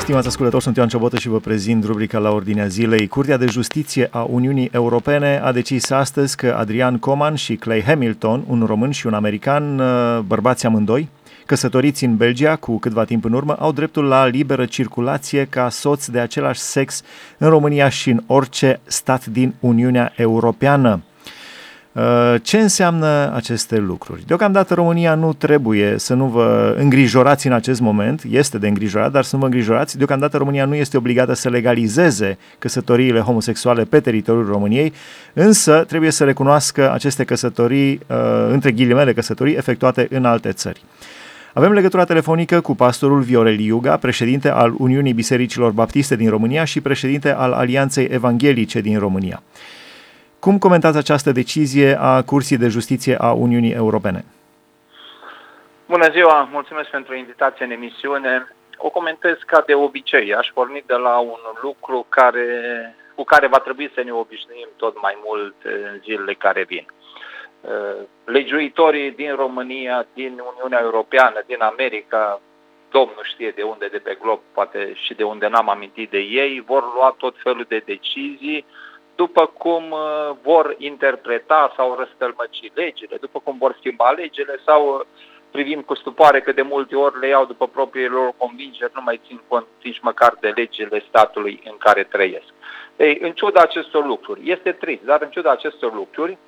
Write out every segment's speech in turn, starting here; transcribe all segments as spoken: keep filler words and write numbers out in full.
Stimați ascultători, sunt Ioan Ciobotă și vă prezint rubrica La Ordinea Zilei. Curtea de Justiție a Uniunii Europene a decis astăzi că Adrian Coman și Clay Hamilton, un român și un american, bărbați amândoi, căsătoriți în Belgia cu câtva timp în urmă, au dreptul la liberă circulație ca soți de același sex în România și în orice stat din Uniunea Europeană. Ce înseamnă aceste lucruri? Deocamdată România nu trebuie să nu vă îngrijorați în acest moment, este de îngrijorat, dar să nu vă îngrijorați. Deocamdată România nu este obligată să legalizeze căsătoriile homosexuale pe teritoriul României, însă trebuie să recunoască aceste căsătorii, între ghilimele căsătorii, efectuate în alte țări. Avem legătura telefonică cu pastorul Viorel Iuga, președinte al Uniunii Bisericilor Baptiste din România și președinte al Alianței Evanghelice din România. Cum comentați această decizie a Curții de Justiție a Uniunii Europene? Bună ziua, mulțumesc pentru invitație în emisiune. O comentez ca de obicei. Aș porni de la un lucru care, cu care va trebui să ne obișnuim tot mai mult în zilele care vin. Legiuitorii din România, din Uniunea Europeană, din America, Domnul știe de unde de pe glob, poate și de unde n-am amintit de ei, vor lua tot felul de decizii după cum vor interpreta sau răstălmăci legile, după cum vor schimba legile sau privim cu stupoare că de multe ori le iau după propriile lor convingeri, nu mai țin cont nici măcar de legile statului în care trăiesc. Ei, în ciuda acestor lucruri, este trist, dar în ciuda acestor lucruri,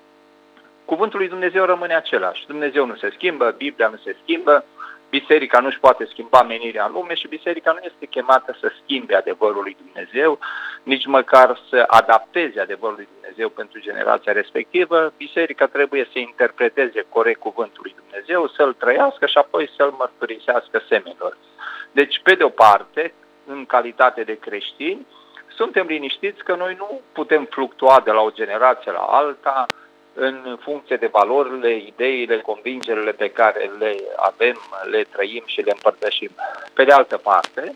cuvântul lui Dumnezeu rămâne același. Dumnezeu nu se schimbă, Biblia nu se schimbă, biserica nu-și poate schimba menirea în lume și biserica nu este chemată să schimbe adevărul lui Dumnezeu, nici măcar să adapteze adevărul lui Dumnezeu pentru generația respectivă. Biserica trebuie să interpreteze corect cuvântul lui Dumnezeu, să-l trăiască și apoi să-l mărturisească semenilor. Deci, pe de o parte, în calitate de creștini, suntem liniștiți că noi nu putem fluctua de la o generație la alta, în funcție de valorile, ideile, convingerile pe care le avem, le trăim și le împărtășim. Pe de altă parte,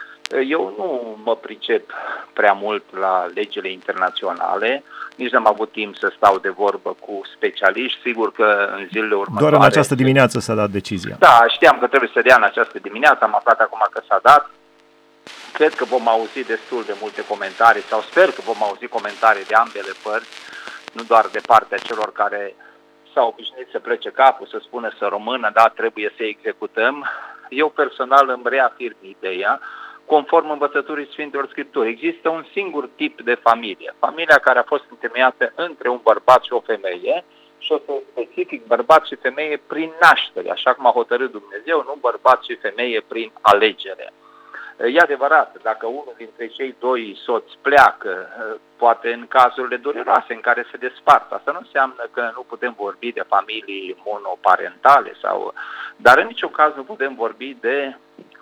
eu nu mă pricep prea mult la legile internaționale, nici n-am avut timp să stau de vorbă cu specialiști, sigur că în zilele următoare... Doar în această dimineață s-a dat decizia. Da, știam că trebuie să dea în această dimineață, am aflat acum că s-a dat. Cred că vom auzi destul de multe comentarii, sau sper că vom auzi comentarii de ambele părți, nu doar de partea celor care s-au obișnuit să plece capul, să spună să rămână, da, trebuie să executăm. Eu personal îmi reafirm ideea, conform învățăturii Sfintelor Scripturi. Există un singur tip de familie, familia care a fost întemeiată între un bărbat și o femeie, și o să specific bărbat și femeie prin naștere, așa cum a hotărât Dumnezeu, nu bărbat și femeie prin alegere. E adevărat, dacă unul dintre cei doi soți pleacă, poate în cazurile dureroase în care se despart, asta nu înseamnă că nu putem vorbi de familii monoparentale, sau, dar în niciun caz nu putem vorbi de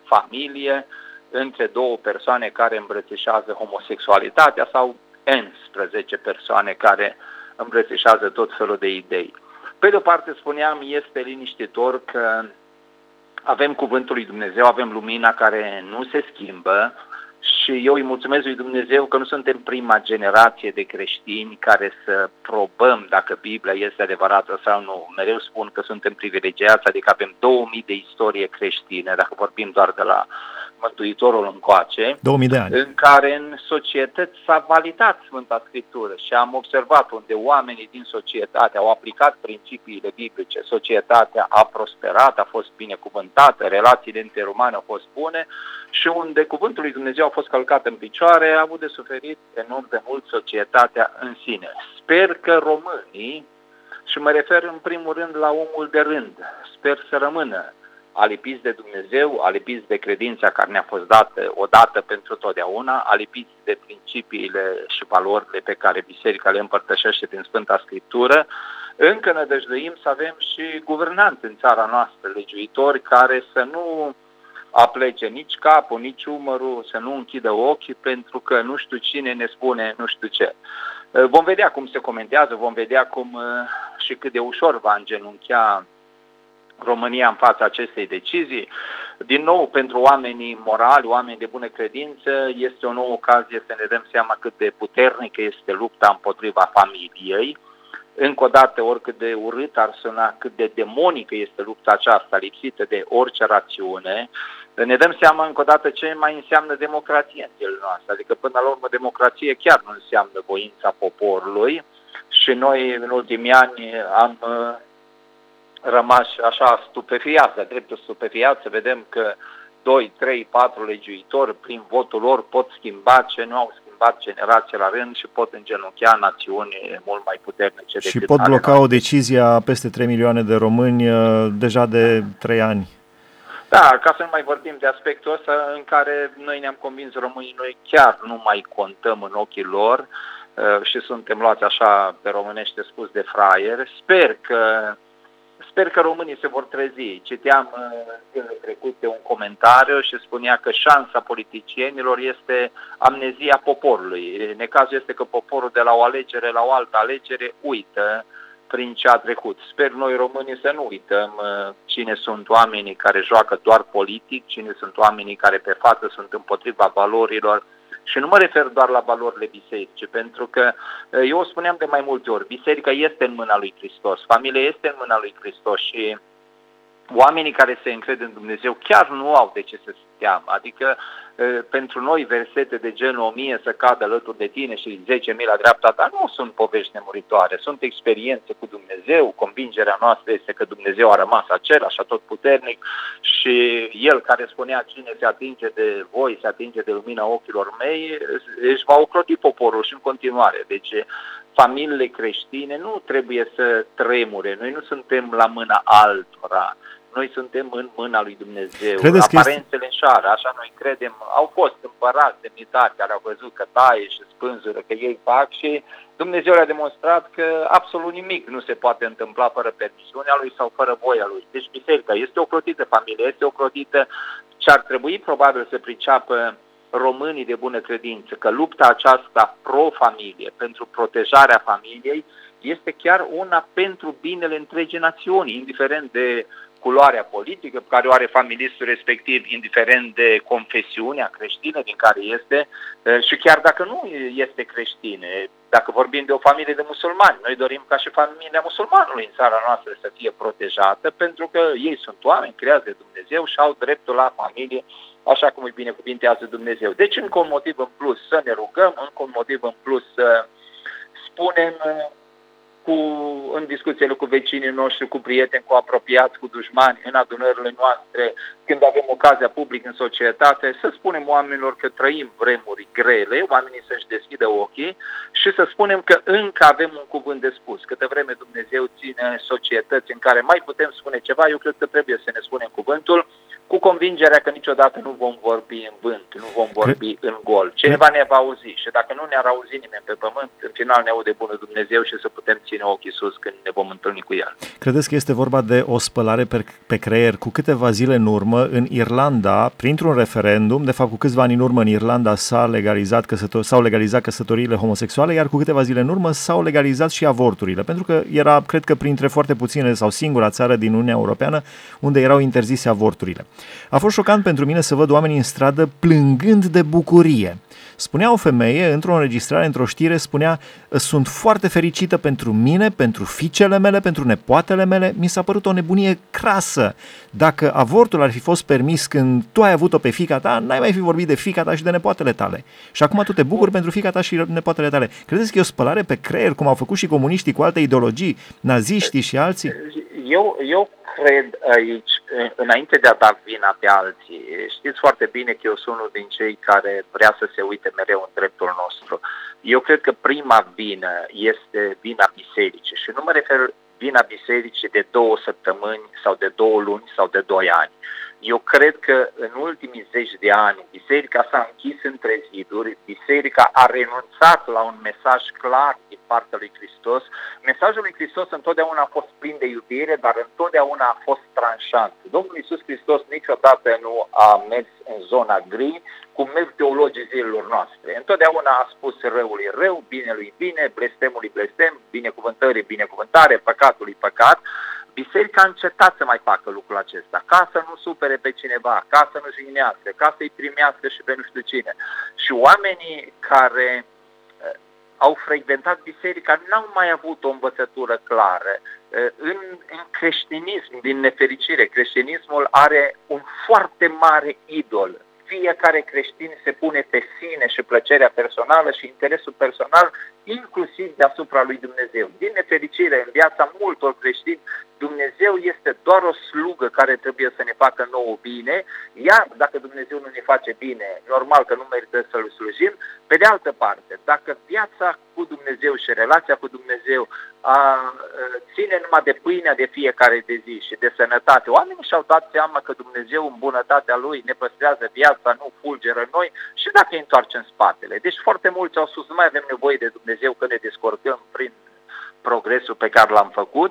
familie între două persoane care îmbrățișează homosexualitatea sau unsprezece persoane care îmbrățișează tot felul de idei. Pe de o parte, spuneam, este liniștitor că avem cuvântul lui Dumnezeu, avem lumina care nu se schimbă și eu îi mulțumesc lui Dumnezeu că nu suntem prima generație de creștini care să probăm dacă Biblia este adevărată sau nu. Mereu spun că suntem privilegiați, adică avem două mii de istorie creștine, dacă vorbim doar de la Mântuitorul încoace, două mii de ani, în care în societăți s-a validat Sfânta Scriptură și am observat unde oamenii din societate au aplicat principiile biblice, societatea a prosperat, a fost binecuvântată, relațiile interumane au fost bune și unde cuvântul lui Dumnezeu a fost călcat în picioare, a avut de suferit enorm de mult societatea în sine. Sper că românii, și mă refer în primul rând la omul de rând, sper să rămână alipiți de Dumnezeu, alipiți de credința care ne-a fost dată odată pentru totdeauna, alipiți de principiile și valorile pe care Biserica le împărtășește din Sfânta Scriptură. Încă nădăjduim să avem și guvernanți în țara noastră, legiuitori, care să nu aplece nici capul, nici umărul, să nu închidă ochii, pentru că nu știu cine ne spune nu știu ce. Vom vedea cum se comentează, vom vedea cum și cât de ușor va îngenunchea România în fața acestei decizii. Din nou, pentru oamenii morali, oameni de bună credință, este o nouă ocazie să ne dăm seama cât de puternică este lupta împotriva familiei. încă o dată, oricât de urât ar suna, cât de demonică este lupta aceasta, lipsită de orice rațiune, ne dăm seama încă o dată ce mai înseamnă democrație în zilele noastre. Adică până la urmă democrație chiar nu înseamnă voința poporului și noi în ultimii ani am uh, rămas așa stupefiați, de dreptul stupefiați, să vedem că doi, trei, patru legiuitori prin votul lor pot schimba ce nu au schimbat generații la rând și pot îngenunchea națiuni mult mai puternice decât și pot bloca noastră. o decizie a peste trei milioane de români uh, deja de trei ani. Da, ca să nu mai vorbim de aspectul ăsta în care noi ne-am convins românii, noi chiar nu mai contăm în ochii lor uh, și suntem luați așa, pe românește spus, de fraieri. Sper că, sper că românii se vor trezi. Citeam uh, zilele trecute un comentariu și spunea că șansa politicienilor este amnezia poporului. Necazul este că poporul de la o alegere la o altă alegere uită prin ce a trecut. Sper noi românii să nu uităm uh, cine sunt oamenii care joacă doar politic, cine sunt oamenii care pe față sunt împotriva valorilor. Și nu mă refer doar la valorile bisericii, pentru că uh, eu o spuneam de mai multe ori, biserica este în mâna lui Hristos, familia este în mâna lui Hristos și oamenii care se încred în Dumnezeu chiar nu au de ce să se teamă. Adică pentru noi versete de genul o mie să cadă alături de tine și zece mii la dreapta ta nu sunt povești nemuritoare, sunt experiențe cu Dumnezeu. Convingerea noastră este că Dumnezeu a rămas același, atotputernic și El care spunea cine se atinge de voi, se atinge de lumina ochilor mei, își va ocroti poporul și în continuare. Deci familiile creștine nu trebuie să tremure, noi nu suntem la mâna altora. Noi suntem în mâna lui Dumnezeu. Credeți Aparențele înșară, așa noi credem. Au fost împărați, demnitari care au văzut că taie și spânzură, că ei fac și Dumnezeu le-a demonstrat că absolut nimic nu se poate întâmpla fără permisiunea lui sau fără voia lui. Deci biserica este ocrotită, familia este ocrotită și ar trebui probabil să priceapă românii de bună credință că lupta aceasta pro-familie, pentru protejarea familiei, este chiar una pentru binele întregii națiuni, indiferent de culoarea politică pe care o are familistul respectiv, indiferent de confesiunea creștină din care este și chiar dacă nu este creștine, dacă vorbim de o familie de musulmani, noi dorim ca și familia musulmanului în țara noastră să fie protejată pentru că ei sunt oameni creați de Dumnezeu și au dreptul la familie așa cum îi binecuvintează Dumnezeu. Deci încă un motiv în plus să ne rugăm, încă un motiv în plus să spunem cu, în discuțiile cu vecinii noștri, cu prieteni, cu apropiați, cu dușmani, în adunările noastre, când avem ocazia public în societate, să spunem oamenilor că trăim vremuri grele, oamenii să-și deschidă ochii și să spunem că încă avem un cuvânt de spus. Câtă vreme Dumnezeu ține societăți în care mai putem spune ceva, eu cred că trebuie să ne spunem cuvântul, cu convingerea că niciodată nu vom vorbi în vânt, nu vom vorbi Cred... în gol. Cineva ne va auzi și dacă nu ne-ar auzi nimeni pe pământ, în final ne aude bunul Dumnezeu și să putem ține ochii sus când ne vom întâlni cu El. Credeți că este vorba de o spălare pe, pe creier? Cu câteva zile în urmă, în Irlanda, printr-un referendum, de fapt cu câțiva ani în urmă în Irlanda s-a legalizat căsător- s-au legalizat căsătoriile homosexuale, iar cu câteva zile în urmă s-au legalizat și avorturile, pentru că era, cred că printre foarte puține sau singura țară din Uniunea Europeană unde erau interzise avorturile. A fost șocant pentru mine să văd oamenii în stradă plângând de bucurie. Spunea o femeie, într-o înregistrare, într-o știre, spunea: sunt foarte fericită pentru mine, pentru fiicele mele, pentru nepoatele mele. Mi s-a părut o nebunie crasă. Dacă avortul ar fi fost permis când tu ai avut-o pe fiica ta, n-ai mai fi vorbit de fiica ta și de nepoatele tale. Și acum tu te bucuri pentru fiica ta și nepoatele tale. Credeți că e o spălare pe creier, cum au făcut și comuniștii cu alte ideologii, naziștii și alții? Eu, eu cred aici, înainte de a da vina pe alții, știți foarte bine că eu sunt unul din cei care vrea să se uite mereu în dreptul nostru. Eu cred că prima vină este vina bisericii și nu mă refer vina bisericii de două săptămâni sau de două luni sau de doi ani. Eu cred că în ultimii zeci de ani biserica s-a închis între ziduri, biserica a renunțat la un mesaj clar din partea lui Hristos. Mesajul lui Hristos întotdeauna a fost plin de iubire, dar întotdeauna a fost tranșant. Domnul Iisus Hristos niciodată nu a mers în zona gri, cum merg teologii zilelor noastre. Întotdeauna a spus răului rău, binelui bine, blestemului blestem, binecuvântării binecuvântare, păcatului păcat. Biserica a încetat să mai facă lucrul acesta, ca să nu supere pe cineva, ca să nu jignească, ca să-i primească și pe nu știu cine. Și oamenii care au frecventat biserica, n-au mai avut o învățătură clară. În, în creștinism, din nefericire, creștinismul are un foarte mare idol. Fiecare creștin se pune pe sine și plăcerea personală și interesul personal, inclusiv deasupra lui Dumnezeu. Din nefericire, în viața multor creștini, Dumnezeu este doar o slugă care trebuie să ne facă nouă bine, iar dacă Dumnezeu nu ne face bine, normal că nu merită să-L slujim. Pe de altă parte, dacă viața cu Dumnezeu și relația cu Dumnezeu a, ține numai de pâinea de fiecare de zi și de sănătate, oamenii și-au dat seama că Dumnezeu în bunătatea Lui ne păstrează viața, nu fulgeră în noi și dacă îi întoarcem spatele. Deci foarte mulți au spus, nu mai avem nevoie de Dumnezeu că ne descurcăm prin progresul pe care l-am făcut.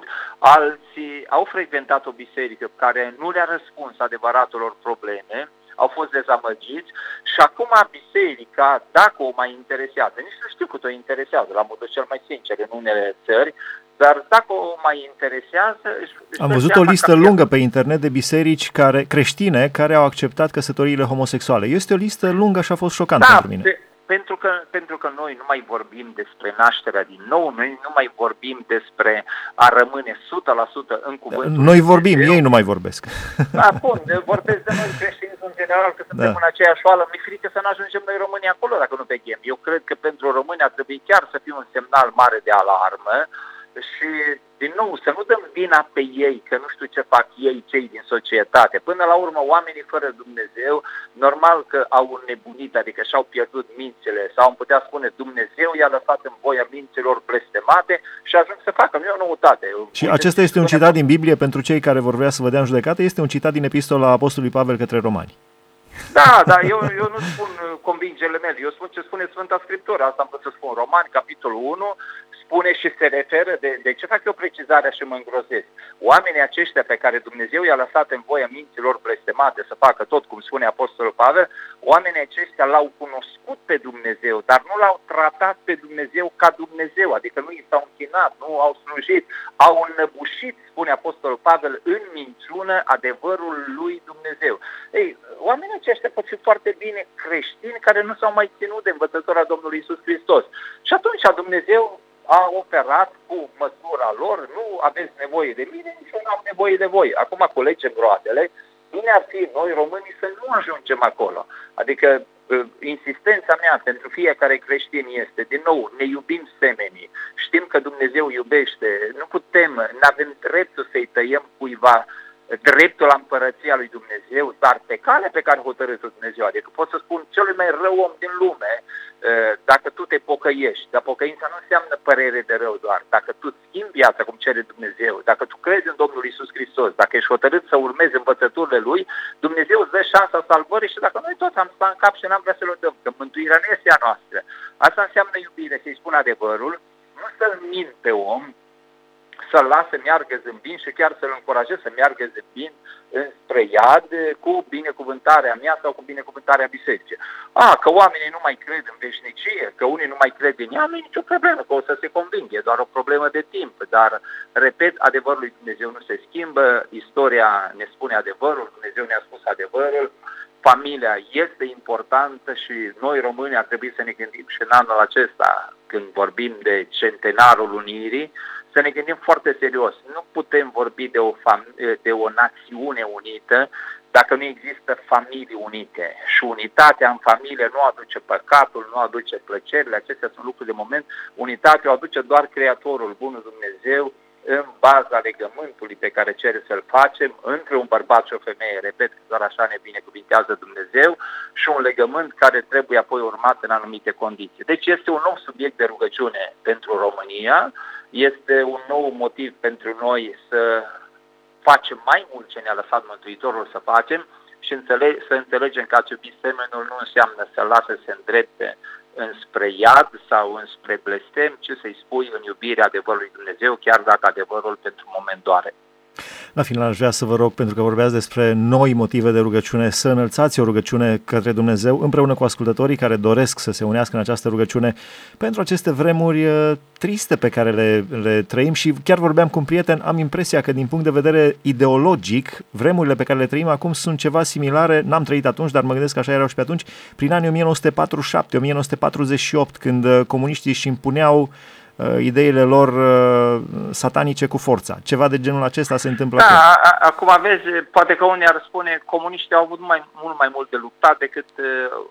Alții au frecventat o biserică care nu le-a răspuns adevăratelor probleme, au fost dezamăgiți și acum biserica, dacă o mai interesează, nici nu știu cât o interesează, la modul cel mai sincer în unele țări, dar dacă o mai interesează... Am văzut o listă lungă pe internet de biserici care, creștine care au acceptat căsătoriile homosexuale. Este o listă lungă și a fost șocant da, pentru mine. Pe, pentru, că, pentru că noi nu mai vorbim despre nașterea din nou, noi nu mai vorbim despre a rămâne o sută la sută în cuvântul. Noi vorbim, ei nu mai vorbesc. Da, bun, vorbesc de noi creștini în general, că suntem da. în aceeași oală. Mi-e frică să nu ajungem noi românii acolo dacă nu veghem. Eu cred că pentru români ar trebui chiar să fie un semnal mare de alarmă. Și, din nou, să nu dăm vina pe ei, că nu știu ce fac ei, cei din societate. Până la urmă, oamenii fără Dumnezeu, normal că au înnebunit, adică și-au pierdut mințile, sau am putea spune Dumnezeu i-a lăsat în voia minților blestemate și ajung să facă. Nu e o noutate. Și acesta este un citat din Biblie pentru cei care vor vrea să vă dea în judecată, este un citat din epistola Apostolului Pavel către Romani. Da, dar eu, eu nu spun convingerile mele, eu spun ce spune Sfânta Scriptură, asta am vrut să spun. Romani, capitolul unu, spune și se referă, de, de ce fac eu precizarea și mă îngrozesc? Oamenii aceștia pe care Dumnezeu i-a lăsat în voia minților blestemate să facă tot cum spune Apostolul Pavel, oamenii aceștia l-au cunoscut pe Dumnezeu, dar nu l-au tratat pe Dumnezeu ca Dumnezeu, adică nu i s-au închinat, nu au slujit, au înnăbușit, spune Apostolul Pavel, în minciună adevărul lui Dumnezeu. Ei, oamenii aceștia pot fi foarte bine creștini care nu s-au mai ținut de învățătura Domnului Iisus Hristos. Și atunci Dumnezeu a operat cu măsura lor, nu aveți nevoie de mine, nici eu nu am nevoie de voi. Acum culegem roadele, bine ar fi noi românii să nu ajungem acolo. Adică insistența mea pentru fiecare creștin este, din nou, ne iubim semenii, știm că Dumnezeu iubește, nu putem, nu avem dreptul să-i tăiem cuiva dreptul la împărăția lui Dumnezeu, dar pe calea pe care hotărât Dumnezeu. Adică pot să spun celui mai rău om din lume, dacă tu te pocăiești, dar pocăința nu înseamnă părere de rău doar, dacă tu schimbi viața cum cere Dumnezeu, dacă tu crezi în Domnul Iisus Hristos, dacă ești hotărât să urmezi învățăturile Lui, Dumnezeu îți dă șansa salvării și dacă noi toți am stat în cap și n-am vrea să-L dăm, că mântuirea nu este a noastră. Asta înseamnă iubire, să-i spun adevărul, nu să-l mint pe om, să-l las să meargă zâmbind și chiar să-l încurajez să meargă zâmbind înspre iad cu binecuvântarea mea sau cu binecuvântarea bisericii. A, că oamenii nu mai cred în veșnicie, că unii nu mai cred în ea, nu e nicio problemă, că o să se convingă, e doar o problemă de timp. Dar, repet, adevărul lui Dumnezeu nu se schimbă, istoria ne spune adevărul, Dumnezeu ne-a spus adevărul, familia este importantă și noi români ar trebui să ne gândim și în anul acesta, când vorbim de centenarul unirii, să ne gândim foarte serios. Nu putem vorbi de o, fam- de o națiune unită dacă nu există familii unite. Și unitatea în familie nu aduce păcatul, nu aduce plăcerile, acestea sunt lucruri de moment. Unitatea o aduce doar Creatorul, Bunul Dumnezeu, în baza legământului pe care cere să-l facem între un bărbat și o femeie, repet că doar așa ne binecuvintează Dumnezeu, și un legământ care trebuie apoi urmat în anumite condiții. Deci este un nou subiect de rugăciune pentru România, este un nou motiv pentru noi să facem mai mult ce ne-a lăsat Mântuitorul să facem și înțele- să înțelegem că a iubi semenul nu înseamnă să lasă să se îndrepte înspre iad sau înspre blestem, ci să-i spui în iubirea adevărului Dumnezeu, chiar dacă adevărul pentru moment doare. La final aș vrea să vă rog, pentru că vorbeați despre noi motive de rugăciune, să înălțați o rugăciune către Dumnezeu împreună cu ascultătorii care doresc să se unească în această rugăciune pentru aceste vremuri triste pe care le, le trăim. Și chiar vorbeam cu un prieten, am impresia că din punct de vedere ideologic, vremurile pe care le trăim acum sunt ceva similare, n-am trăit atunci, dar mă gândesc că așa erau și pe atunci, prin anii o mie nouă sute patruzeci și șapte - o mie nouă sute patruzeci și opt, când comuniștii își impuneau ideile lor uh, satanice cu forța. Ceva de genul acesta se întâmplă. Da, a, acum vezi, poate că unii ar spune comuniștii au avut mai, mult mai mult de luptat decât uh,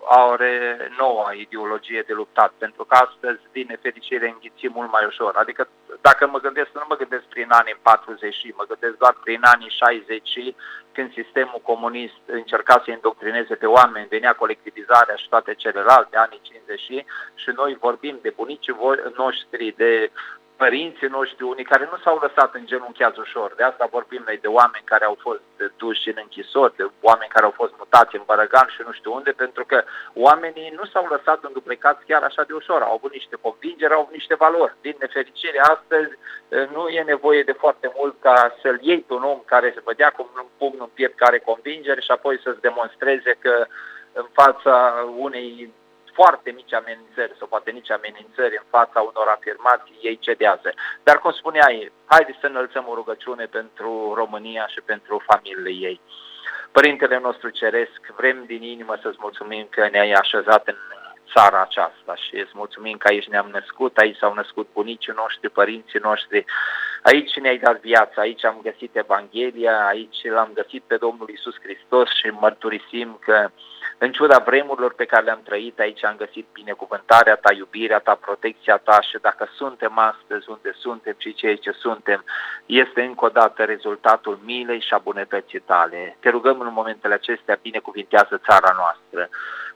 are noua ideologie de luptat, pentru că astăzi, din nefericire, înghițim mult mai ușor. Adică, dacă mă gândesc, nu mă gândesc prin anii patruzeci, mă gândesc doar prin anii șaizeci, când sistemul comunist încerca să indoctrineze pe oameni, venea colectivizarea și toate celelalte, anii cincizeci, și noi vorbim de bunicii noștri, de părinții noștri, unii care nu s-au lăsat în genunchiați ușor. De asta vorbim noi de oameni care au fost duși în închisori, de oameni care au fost mutați în Bărăgan și nu știu unde, pentru că oamenii nu s-au lăsat înduplecați chiar așa de ușor. Au avut niște convingeri, au avut niște valori. Din nefericire, astăzi nu e nevoie de foarte mult ca să-l iei pe un om care se vedea cu un pumn în piept, care are convingeri, și apoi să-ți demonstreze că în fața unei foarte mici amenințări sau poate nici amenințări, în fața unor afirmații, ei cedează. Dar, cum spuneai, haideți să înălțăm o rugăciune pentru România și pentru familiile ei. Părintele nostru Ceresc, vrem din inimă să-ți mulțumim că ne-ai așezat în țara aceasta și îți mulțumim că aici ne-am născut, aici s-au născut bunicii noștri, părinții noștri, aici ne-ai dat viața, aici am găsit Evanghelia, aici l-am găsit pe Domnul Iisus Hristos și mărturisim că în ciuda vremurilor pe care le-am trăit, aici am găsit binecuvântarea ta, iubirea ta, protecția ta, și dacă suntem astăzi unde suntem și ceea ce suntem, este încă o dată rezultatul milei și a bunătății tale. Te rugăm în momentele acestea, binecuvintează țara noastră.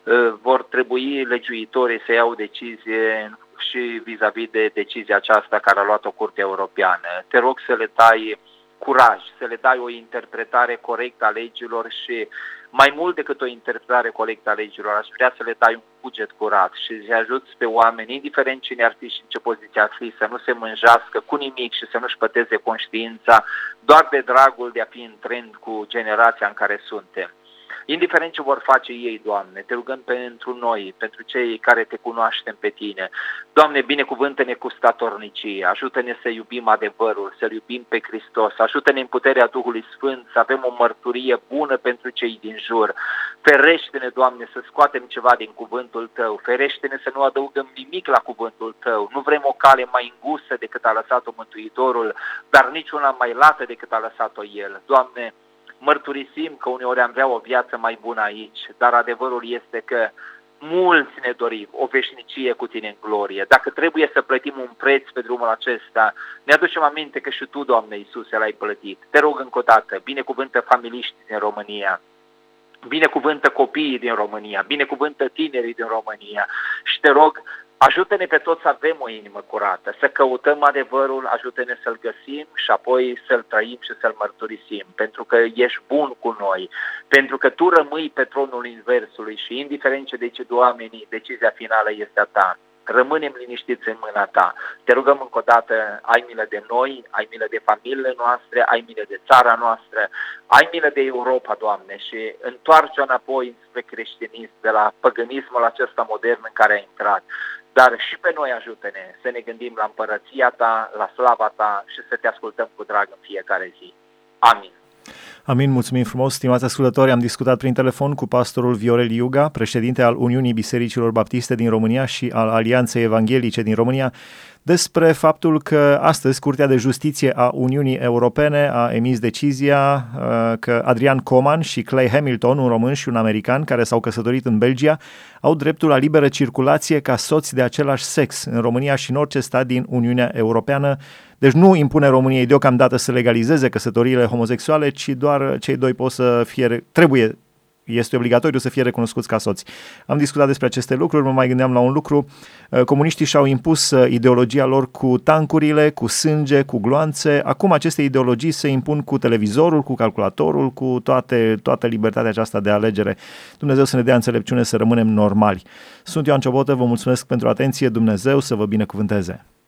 Vor trebui legiuitorii să iau decizie și vis-a-vis de decizia aceasta care a luat-o Curtea Europeană. Te rog să le dai curaj, să le dai o interpretare corectă a legilor și mai mult decât o interpretare corectă a legilor, aș vrea să le dai un buget curat și să ajuți pe oameni, indiferent cine ar fi și în ce poziție ar fi, să nu se mânjească cu nimic și să nu-și păteze conștiința doar de dragul de a fi în trend cu generația în care suntem. Indiferent ce vor face ei, Doamne, te rugăm pentru noi, pentru cei care te cunoaștem pe Tine. Doamne, binecuvântă-ne cu statornicie, ajută-ne să iubim adevărul, să-L iubim pe Hristos, ajută-ne în puterea Duhului Sfânt să avem o mărturie bună pentru cei din jur. Ferește-ne, Doamne, să scoatem ceva din cuvântul Tău, ferește-ne să nu adăugăm nimic la cuvântul Tău. Nu vrem o cale mai îngustă decât a lăsat-o Mântuitorul, dar nici una mai lată decât a lăsat-o El. Doamne, mărturisim că uneori am vrea o viață mai bună aici, dar adevărul este că mulți ne dorim o veșnicie cu Tine în glorie. Dacă trebuie să plătim un preț pe drumul acesta, ne aducem aminte că și Tu, Doamne Iisuse, l-ai plătit. Te rog încă o dată, binecuvântă familiștii din România, binecuvântă copiii din România, binecuvântă tinerii din România și te rog, ajută-ne pe toți să avem o inimă curată, să căutăm adevărul, ajută-ne să-l găsim și apoi să-l trăim și să-l mărturisim, pentru că ești bun cu noi, pentru că Tu rămâi pe tronul universului și indiferent ce decid oamenii, decizia finală este a Ta. Rămânem liniștiți în mâna Ta. Te rugăm încă o dată, ai milă de noi, ai milă de familiile noastre, ai milă de țara noastră, ai milă de Europa, Doamne, și întoarce-o înapoi spre creștinism, de la păgânismul acesta modern în care ai intrat. Dar și pe noi ajută-ne să ne gândim la împărăția Ta, la slava Ta și să Te ascultăm cu drag în fiecare zi. Amin. Amin, mulțumim frumos, stimați ascultători. Am discutat prin telefon cu pastorul Viorel Iuga, președinte al Uniunii Bisericilor Baptiste din România și al Alianței Evanghelice din România, despre faptul că astăzi Curtea de Justiție a Uniunii Europene a emis decizia că Adrian Coman și Clay Hamilton, un român și un american care s-au căsătorit în Belgia, au dreptul la liberă circulație ca soți de același sex în România și în orice stat din Uniunea Europeană. Deci nu impune României deocamdată să legalizeze căsătoriile homosexuale, ci doar cei doi pot să fie, trebuie, este obligatoriu să fie recunoscuți ca soți. Am discutat despre aceste lucruri, mă mai gândeam la un lucru. Comuniștii și-au impus ideologia lor cu tancurile, cu sânge, cu gloanțe. Acum aceste ideologii se impun cu televizorul, cu calculatorul, cu toate, toată libertatea aceasta de alegere. Dumnezeu să ne dea înțelepciune să rămânem normali. Sunt Ioan Ciobotă, vă mulțumesc pentru atenție, Dumnezeu să vă binecuvânteze.